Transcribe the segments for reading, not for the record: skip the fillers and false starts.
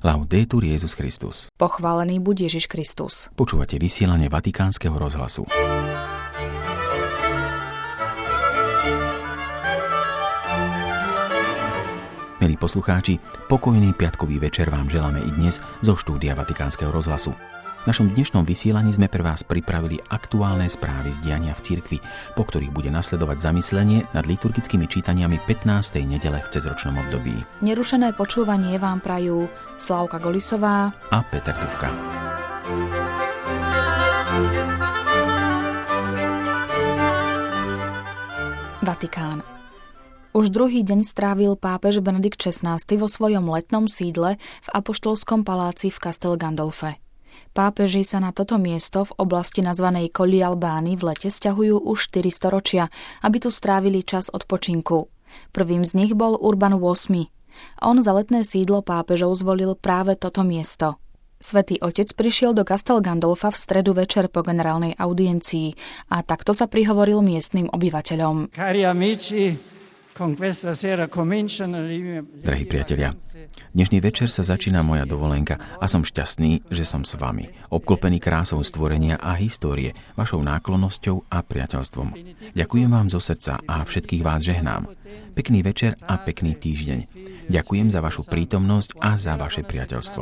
Laudetur Jesus Christus. Pochválený buď Ježiš Kristus. Počúvate vysielanie Vatikánskeho rozhlasu. Milí poslucháči, pokojný piatkový večer vám želáme i dnes zo štúdia Vatikánskeho rozhlasu. V našom dnešnom vysielaní sme pre vás pripravili aktuálne správy z diania v cirkvi, po ktorých bude nasledovať zamyslenie nad liturgickými čítaniami 15. nedele v cezročnom období. Nerušené počúvanie vám prajú Slávka Golisová a Peter Tufka. Vatikán. Už druhý deň strávil pápež Benedikt XVI vo svojom letnom sídle v apoštolskom paláci v Castel Gandolfe. Pápeži sa na toto miesto v oblasti nazvanej Colli Albani v lete sťahujú už 4 storočia, aby tu strávili čas odpočinku. Prvým z nich bol Urban VIII. On za letné sídlo pápežov zvolil práve toto miesto. Svätý Otec prišiel do Castel Gandolfa v stredu večer po generálnej audiencii a takto sa prihovoril miestnym obyvateľom. Cari amici, drahí priatelia, dnešný večer sa začína moja dovolenka a som šťastný, že som s vami, obklopený krásou stvorenia a histórie, vašou náklonnosťou a priateľstvom. Ďakujem vám zo srdca a všetkých vás žehnám. Pekný večer a pekný týždeň. Ďakujem za vašu prítomnosť a za vaše priateľstvo.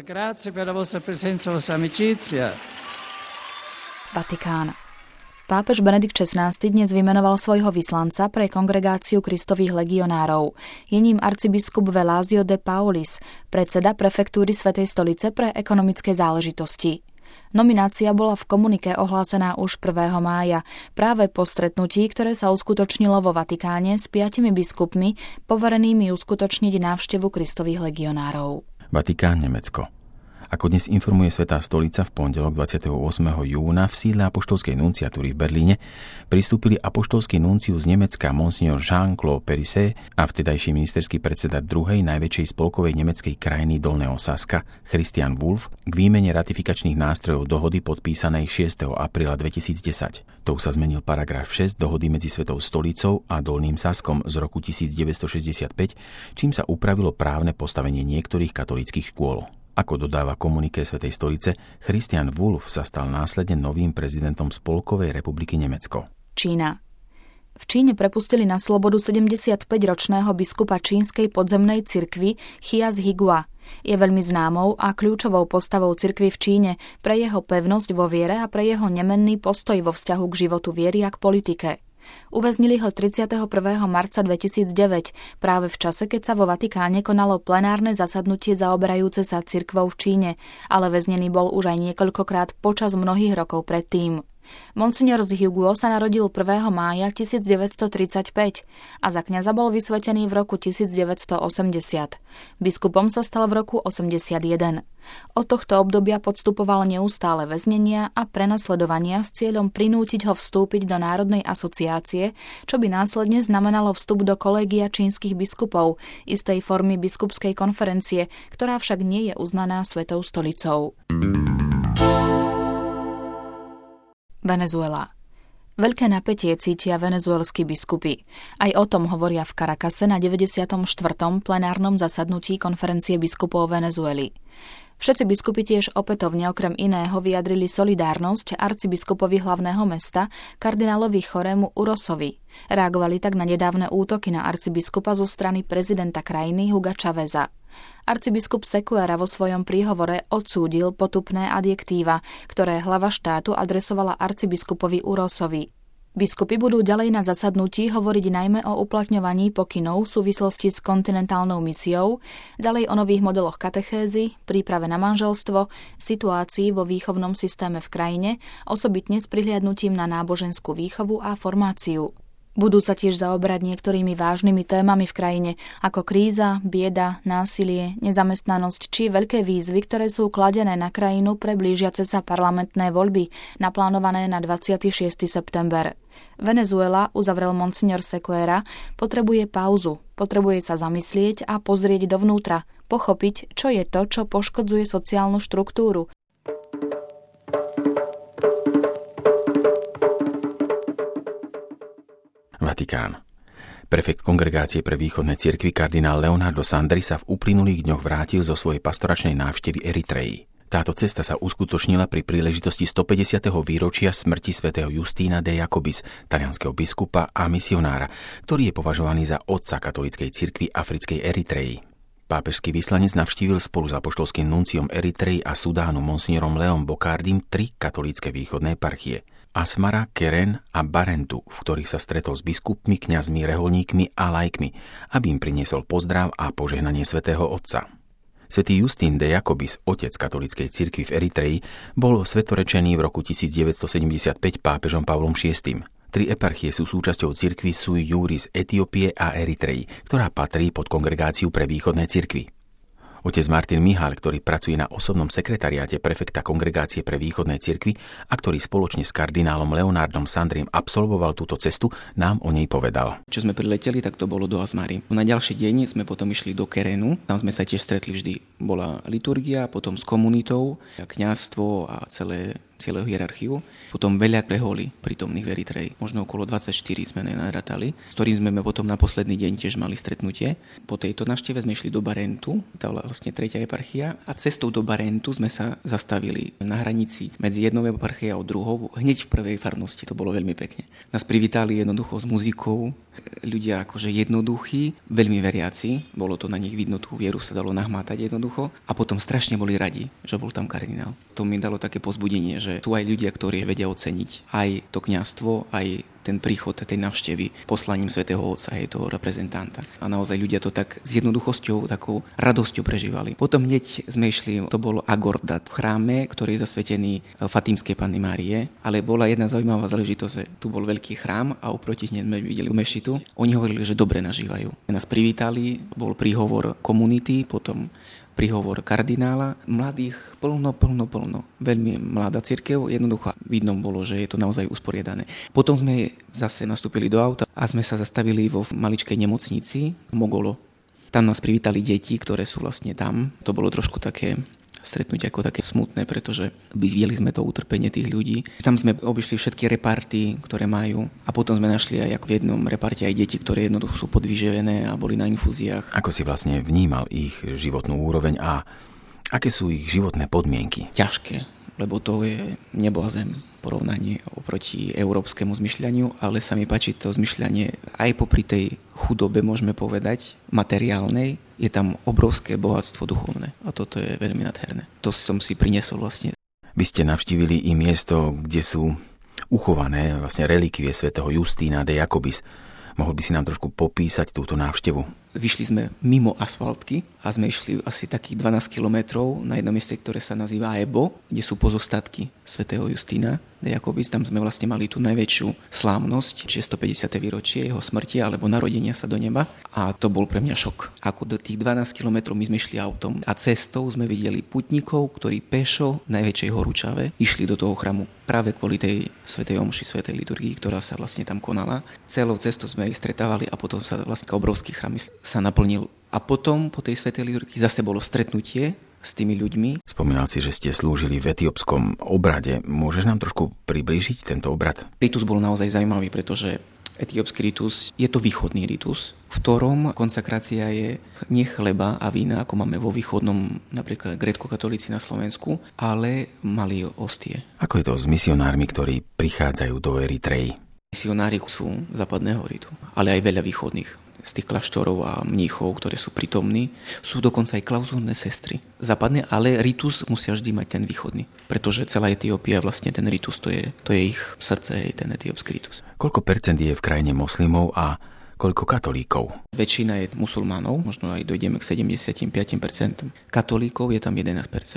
Vatikán. Pápež Benedikt XVI dnes vymenoval svojho vyslanca pre kongregáciu Kristových legionárov. Je ním arcibiskup Velázio de Paulis, predseda prefektúry Svätej stolice pre ekonomické záležitosti. Nominácia bola v komunike ohlásená už 1. mája, práve po stretnutí, ktoré sa uskutočnilo vo Vatikáne s 5 biskupmi, poverenými uskutočniť návštevu Kristových legionárov. Vatikán, Nemecko. Ako dnes informuje Svätá stolica, v pondelok 28. júna v sídle apoštolskej nunciatúry v Berlíne pristúpili apoštolský nuncius z Nemecka Monsignor Jean-Claude Périsset a vtedajší ministerský predseda druhej najväčšej spolkovej nemeckej krajiny Dolného Saska Christian Wulff k výmene ratifikačných nástrojov dohody podpísanej 6. apríla 2010. Tou sa zmenil paragraf 6 dohody medzi Svätou stolicou a Dolným Saskom z roku 1965, čím sa upravilo právne postavenie niektorých katolíckych škôl. Ako dodáva komuniké Svätej stolice, Christian Wulff sa stal následne novým prezidentom Spolkovej republiky Nemecko. Čína. V Číne prepustili na slobodu 75-ročného biskupa čínskej podzemnej cirkvi Chia Zhigua. Je veľmi známou a kľúčovou postavou cirkvi v Číne pre jeho pevnosť vo viere a pre jeho nemenný postoj vo vzťahu k životu viery a k politike. Uväznili ho 31. marca 2009, práve v čase, keď sa vo Vatikáne konalo plenárne zasadnutie zaoberajúce sa cirkvou v Číne, ale väznený bol už aj niekoľkokrát počas mnohých rokov predtým. Monsignor Zhiguo sa narodil 1. mája 1935 a za kňaza bol vysvetený v roku 1980. Biskupom sa stal v roku 81. Od tohto obdobia podstupoval neustále väznenia a prenasledovania s cieľom prinútiť ho vstúpiť do Národnej asociácie, čo by následne znamenalo vstup do kolégia čínskych biskupov, istej formy biskupskej konferencie, ktorá však nie je uznaná Svätou stolicou. Venezuela. Veľké napätie cítia venezuelskí biskupy. Aj o tom hovoria v Caracase na 94. plenárnom zasadnutí konferencie biskupov Venezuely. Všetci biskupy tiež opätovne okrem iného vyjadrili solidárnosť arcibiskupovi hlavného mesta, kardinálovi Chorému Urosovi. Reagovali tak na nedávne útoky na arcibiskupa zo strany prezidenta krajiny Huga Cháveza. Arcibiskup Sequeira vo svojom príhovore odsúdil potupné adjektíva, ktoré hlava štátu adresovala arcibiskupovi Urosovi. Biskupy budú ďalej na zasadnutí hovoriť najmä o uplatňovaní pokynov v súvislosti s kontinentálnou misiou, ďalej o nových modeloch katechézy, príprave na manželstvo, situácii vo výchovnom systéme v krajine, osobitne s prihliadnutím na náboženskú výchovu a formáciu. Budú sa tiež zaoberať niektorými vážnymi témami v krajine, ako kríza, bieda, násilie, nezamestnanosť či veľké výzvy, ktoré sú kladené na krajinu pre blížiace sa parlamentné voľby, naplánované na 26. september. Venezuela, uzavrel monsignor Sequeira, potrebuje pauzu, potrebuje sa zamyslieť a pozrieť dovnútra, pochopiť, čo je to, čo poškodzuje sociálnu štruktúru. Vatikán. Prefekt Kongregácie pre východné cirkvi kardinál Leonardo Sandri sa v uplynulých dňoch vrátil zo svojej pastoračnej návštevy Eritreji. Táto cesta sa uskutočnila pri príležitosti 150. výročia smrti svätého Justína de Jacobis, talianskeho biskupa a misionára, ktorý je považovaný za otca katolíckej cirkvi africkej Eritreji. Pápežský vyslanec navštívil spolu s apoštolským nunciom Eritreji a Sudánu monsignorom Leom Bokardim 3 katolícke východné eparchie: Asmara, Keren a Barentu, v ktorých sa stretol s biskupmi, kňazmi, reholníkmi a laikmi, aby im priniesol pozdrav a požehnanie svätého Otca. Svätý Justín de Jacobis, otec katolíckej cirkvi v Eritreji, bol svetorečený v roku 1975 pápežom Pavlom VI. 3 eparchie sú súčasťou cirkvi sui juris Etiópie a Eritreji, ktorá patrí pod Kongregáciu pre východné cirkvi. Otec Martin Mihal, ktorý pracuje na osobnom sekretariáte prefekta Kongregácie pre východné cirkvi a ktorý spoločne s kardinálom Leonardom Sandrim absolvoval túto cestu, nám o nej povedal. Čo sme prileteli, tak to bolo do Asmary. Na ďalší deň sme potom išli do Kerenu. Tam sme sa tiež stretli vždy. Bola liturgia, potom s komunitou, kňazstvo a celú hierarchiu. Potom veľa reholí prítomných v Eritreji. Možno okolo 24 sme narátali, s ktorým sme potom na posledný deň tiež mali stretnutie. Po tejto návšteve sme išli do Barentu, tá vlastne 3. eparchia, a cestou do Barentu sme sa zastavili na hranici medzi jednou eparchiou a druhou, hneď v prvej farnosti. To bolo veľmi pekne. Nás privítali jednoducho s muzikou, ľudia akože jednoduchí, veľmi veriaci, bolo to na nich vidno, tú vieru sa dalo nahmátať jednoducho, a potom strašne boli radi, že bol tam kardinál. To mi dalo také povzbudenie, že sú aj ľudia, ktorí vedia oceniť aj to kňazstvo, aj ten príchod tej návštevy poslaním svätého Otca, je toho reprezentanta. A naozaj ľudia to tak s jednoduchosťou, takou radosťou prežívali. Potom hneď sme išli, to bol Agordat, v chráme, ktorý je zasvetený Fatímskej Panny Márie, ale bola jedna zaujímavá záležitosť. Tu bol veľký chrám a oproti hneď sme videli mešitu. Oni hovorili, že dobre nažívajú. Nás privítali, bol príhovor komunity, potom príhovor kardinála, mladých, plno. Veľmi mladá cirkev, jednoducho vidno bolo, že je to naozaj usporiadané. Potom sme zase nastúpili do auta a sme sa zastavili vo maličkej nemocnici Mogolo. Tam nás privítali deti, ktoré sú vlastne tam. To bolo trošku také stretnutie ako také smutné, pretože videli sme to utrpenie tých ľudí. Tam sme obišli všetky reparty, ktoré majú, a potom sme našli aj v jednom reparte aj deti, ktoré jednoducho sú podvyživené a boli na infúziách. Ako si vlastne vnímal ich životnú úroveň a aké sú ich životné podmienky? Ťažké, lebo to je nebo a zem porovnanie oproti európskemu zmyšľaniu, ale sa mi páči to zmyšľanie aj popri tej chudobe, môžeme povedať, materiálnej, je tam obrovské bohatstvo duchovné a toto je veľmi nádherné. To som si priniesol vlastne. Vy ste navštívili i miesto, kde sú uchované vlastne relikvie svätého Justína de Jacobis. Mohol by si nám trošku popísať túto návštevu? Vyšli sme mimo asfaltky a sme išli asi takých 12 kilometrov na jedno mieste, ktoré sa nazýva Ebo, kde sú pozostatky svätého Justína de Jacobis. Tam sme vlastne mali tú najväčšiu slávnosť, čiže 150. výročie jeho smrti alebo narodenia sa do neba, a to bol pre mňa šok. Ako do tých 12 kilometrov my sme išli autom a cestou sme videli putníkov, ktorí pešo v najväčšej horúčave išli do toho chramu práve kvôli tej svätej omši, svätej liturgii, ktorá sa vlastne tam konala. Celou cestou sme ich stretávali a potom sa vlastne obrovský chrám sa naplnil. A potom po tej svätej liturgii zase bolo stretnutie s tými ľuďmi. Spomínal si, že ste slúžili v etiópskom obrade. Môžeš nám trošku priblížiť tento obrad? Ritus bol naozaj zaujímavý, pretože etiópsky ritus je to východný ritus, v ktorom konsekrácia je nie chleba a vína, ako máme vo východnom, napríklad gréckokatolíci na Slovensku, ale mali ostie. Ako je to s misionármi, ktorí prichádzajú do Eritreji? Misionári sú západného ritu, ale aj veľa východných. Z tých kláštorov a mníchov, ktoré sú prítomní, sú dokonca aj klauzúrne sestry. Západné, ale ritus musia vždy mať ten východný, pretože celá Etiópia vlastne ten ritus, to je ich srdce, je ten etiópsky ritus. Koľko percent je v krajine moslimov a koľko katolíkov? Väčšina je musulmánov, možno aj dojdeme k 75%. Katolíkov je tam 11%.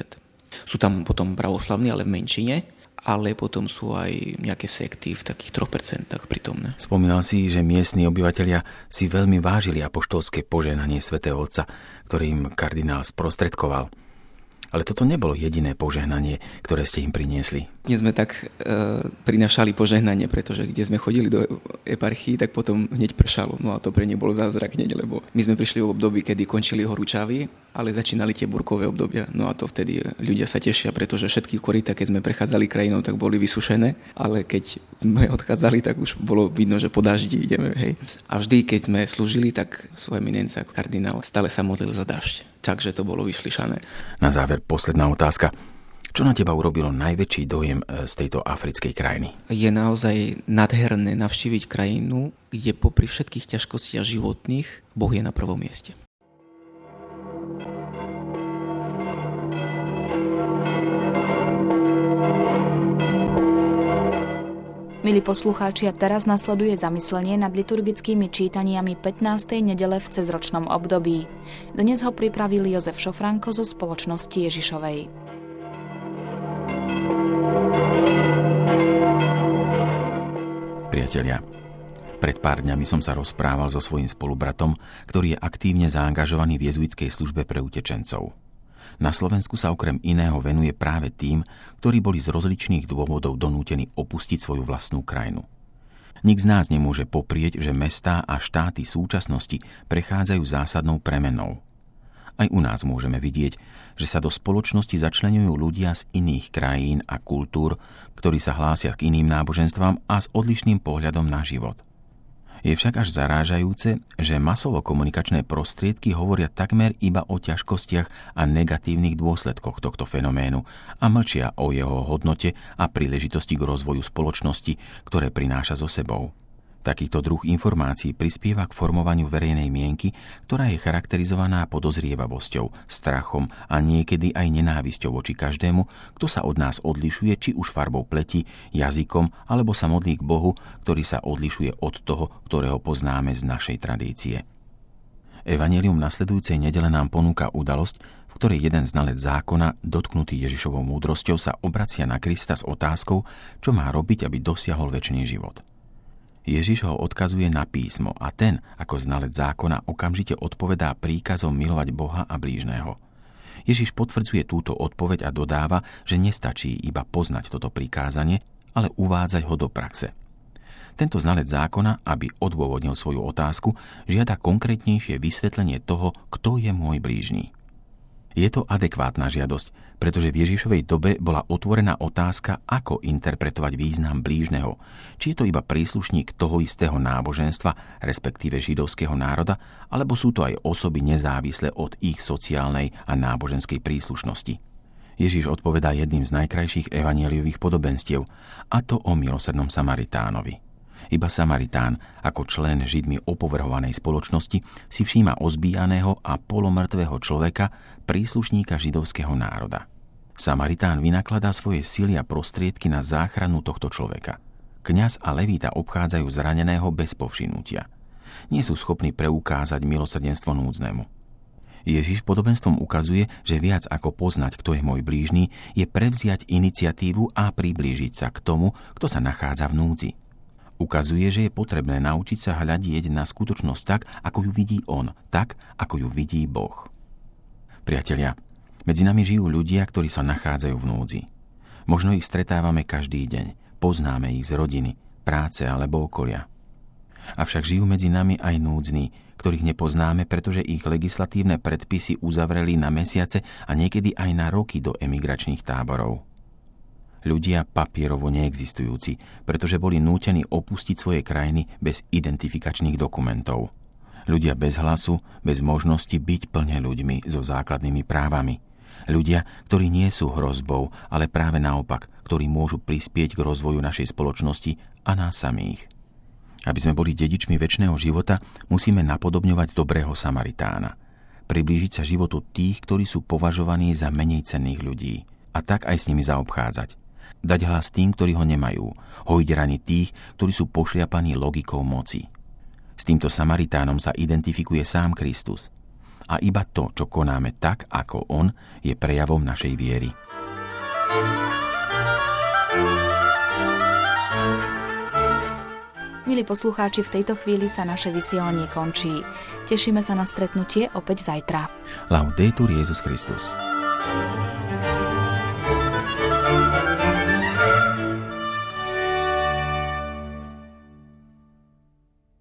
Sú tam potom pravoslavní, ale v menšine. Ale potom sú aj nejaké sekty v takých 3% prítomné. Spomínal si, že miestni obyvatelia si veľmi vážili apoštolské požehnanie svätého Otca, ktoré im kardinál sprostredkoval. Ale toto nebolo jediné požehnanie, ktoré ste im priniesli. Dnes sme tak prinašali požehnanie, pretože kde sme chodili do eparchii, tak potom hneď pršalo. No a to pre ne bolo zázrak hneď, lebo my sme prišli v období, kedy končili horúčavy, ale začínali tie búrkové obdobia. No a to vtedy ľudia sa tešia, pretože všetky koryta, keď sme prechádzali krajinou, tak boli vysušené, ale keď sme odchádzali, tak už bolo vidno, že po daždi ideme. Hej. A vždy, keď sme slúžili, tak svoj eminenca kardinál stále sa modlil za dažď. Takže to bolo vyslyšané. Na záver posledná otázka. Čo na teba urobilo najväčší dojem z tejto africkej krajiny? Je naozaj nádherné navštíviť krajinu, kde popri všetkých ťažkostiach životných Boh je na prvom mieste. Milí poslucháči, a teraz nasleduje zamyslenie nad liturgickými čítaniami 15. nedele v cezročnom období. Dnes ho pripravil Jozef Šofranko zo Spoločnosti Ježišovej. Priatelia, pred pár dňami som sa rozprával so svojím spolubratom, ktorý je aktívne zaangažovaný v jezuitskej službe pre utečencov. Na Slovensku sa okrem iného venuje práve tým, ktorí boli z rozličných dôvodov donútení opustiť svoju vlastnú krajinu. Nik z nás nemôže poprieť, že mestá a štáty súčasnosti prechádzajú zásadnou premenou. Aj u nás môžeme vidieť, že sa do spoločnosti začleňujú ľudia z iných krajín a kultúr, ktorí sa hlásia k iným náboženstvám a s odlišným pohľadom na život. Je však až zarážajúce, že masovo-komunikačné prostriedky hovoria takmer iba o ťažkostiach a negatívnych dôsledkoch tohto fenoménu a mlčia o jeho hodnote a príležitosti k rozvoju spoločnosti, ktoré prináša so sebou. Takýto druh informácií prispieva k formovaniu verejnej mienky, ktorá je charakterizovaná podozrievavosťou, strachom a niekedy aj nenávisťou voči každému, kto sa od nás odlišuje či už farbou pleti, jazykom alebo sa modlí k Bohu, ktorý sa odlišuje od toho, ktorého poznáme z našej tradície. Evanjelium nasledujúcej nedele nám ponúka udalosť, v ktorej jeden znalec zákona, dotknutý Ježišovou múdrosťou, sa obracia na Krista s otázkou, čo má robiť, aby dosiahol večný život. Ježiš ho odkazuje na písmo a ten, ako znalec zákona, okamžite odpovedá príkazom milovať Boha a blížneho. Ježiš potvrdzuje túto odpoveď a dodáva, že nestačí iba poznať toto prikázanie, ale uvádzať ho do praxe. Tento znalec zákona, aby odôvodnil svoju otázku, žiada konkrétnejšie vysvetlenie toho, kto je môj blížny. Je to adekvátna žiadosť, pretože v Ježišovej dobe bola otvorená otázka, ako interpretovať význam blížneho. Či je to iba príslušník toho istého náboženstva, respektíve židovského národa, alebo sú to aj osoby nezávislé od ich sociálnej a náboženskej príslušnosti. Ježiš odpovedá jedným z najkrajších evanjeliových podobenstiev, a to o milosrdnom Samaritánovi. Iba Samaritán, ako člen Židmi opovrhovanej spoločnosti, si všíma ozbíjaného a polomrtvého človeka, príslušníka židovského národa. Samaritán vynakladá svoje sily a prostriedky na záchranu tohto človeka. Kňaz a levíta obchádzajú zraneného bez povšimnutia. Nie sú schopní preukázať milosrdenstvo núdznemu. Ježiš podobenstvom ukazuje, že viac ako poznať, kto je môj blížny, je prevziať iniciatívu a priblížiť sa k tomu, kto sa nachádza v núdzi. Ukazuje, že je potrebné naučiť sa hľadieť na skutočnosť tak, ako ju vidí on, tak, ako ju vidí Boh. Priatelia, medzi nami žijú ľudia, ktorí sa nachádzajú v núdzi. Možno ich stretávame každý deň, poznáme ich z rodiny, práce alebo okolia. Avšak žijú medzi nami aj núdzni, ktorých nepoznáme, pretože ich legislatívne predpisy uzavreli na mesiace a niekedy aj na roky do emigračných táborov. Ľudia papierovo neexistujúci, pretože boli nútení opustiť svoje krajiny bez identifikačných dokumentov. Ľudia bez hlasu, bez možnosti byť plne ľuďmi so základnými právami. Ľudia, ktorí nie sú hrozbou, ale práve naopak, ktorí môžu prispieť k rozvoju našej spoločnosti a nás samých. Aby sme boli dedičmi večného života, musíme napodobňovať dobrého Samaritána. Priblížiť sa životu tých, ktorí sú považovaní za menej cenných ľudí. A tak aj s nimi zaobchádzať. Dať hlas tým, ktorí ho nemajú. Hojiť rany tých, ktorí sú pošliapaní logikou moci. S týmto Samaritánom sa identifikuje sám Kristus. A iba to, čo konáme tak, ako on, je prejavom našej viery. Milí poslucháči, v tejto chvíli sa naše vysielanie končí. Tešíme sa na stretnutie opäť zajtra. Laudetur Jesus Christus.